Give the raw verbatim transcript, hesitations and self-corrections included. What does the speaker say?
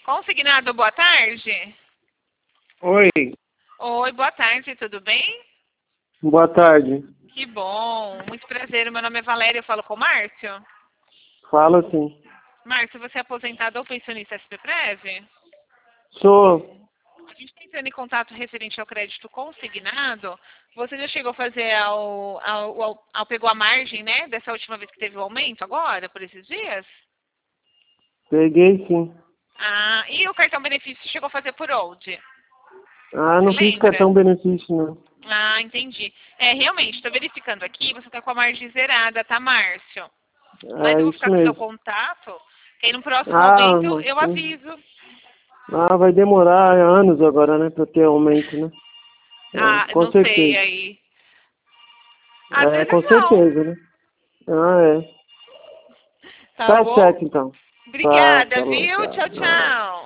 Consignado, boa tarde. Oi, Oi, boa tarde, tudo bem? boa tarde. Que bom, muito prazer. Meu nome é Valéria, eu falo com o Márcio. Fala sim. Márcio, você é aposentado ou pensionista S P Prev? Sou. A gente está entrando em contato referente ao crédito consignado. Você já chegou a fazer ao, ao, ao, ao pegou a margem, né? Dessa última vez que teve o aumento agora, por esses dias? Peguei sim. Ah, e o cartão benefício chegou a fazer por onde? Ah, Você não fiz lembra? cartão benefício não. Ah, entendi. É, realmente, estou verificando aqui, você está com a margem zerada, tá, Márcio? Mas É eu vou isso ficar com o seu mesmo. contato, que aí no próximo Ah, aumento mas eu sim. aviso. Ah, vai demorar anos agora, né, pra ter aumento, né? É, Ah, com não sei certeza. aí. Às É, vezes com não. certeza, né? Ah, é. Tá Tá bom? certo então. Tá, Obrigada, falou, viu? tá. Tchau, Não. tchau.